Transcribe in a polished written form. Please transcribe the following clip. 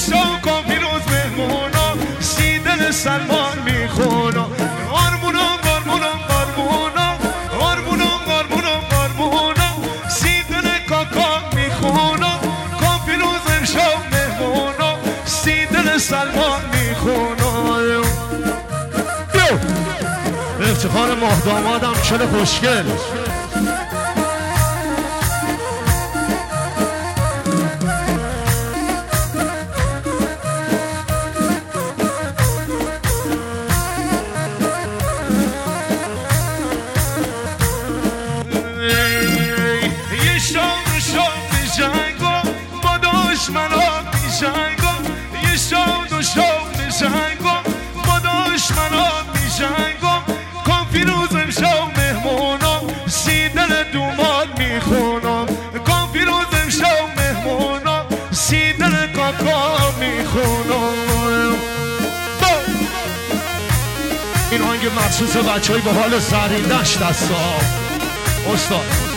شو کن پیروز مهمونا سیدن سلمان میخونا قربونا قربونا قربونا قربونا قربونا قربونا سیدن کاکا میخونا کن پیروز شو مهمونا سیدن سلمان میخونا افتخار ماه دامادم چله خوشگل یه شام جنگو با دشمنا میجنگو یه شام جنگو با دشمنا میجنگو کن پیروزم شو مهمونا سیدن دومال میخونم کن پیروزم شو مهمونا سیدن کاکا میخونم این آهنگ مخصوص بچه های به حال سری دشت هستا استاد